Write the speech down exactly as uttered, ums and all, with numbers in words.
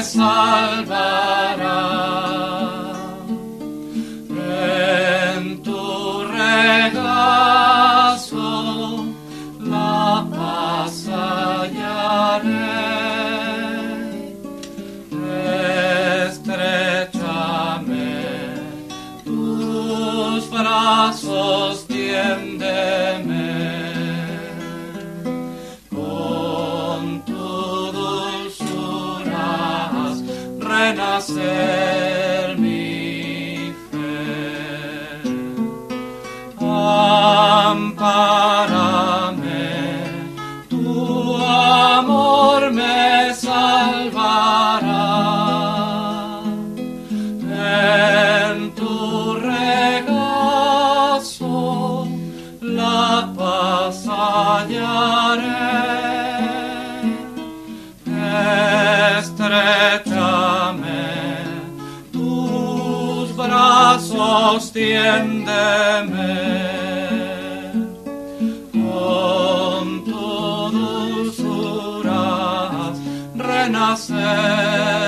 salvará. En tu regazo la paz hallaré. Estréchame tus brazos, tiéndeme. Renacer mi fe. Ampárame, tu amor me salvará. En tu regazo la paz hallaré. Estréchame tus brazos, tiéndeme. Con tu dulzura renacer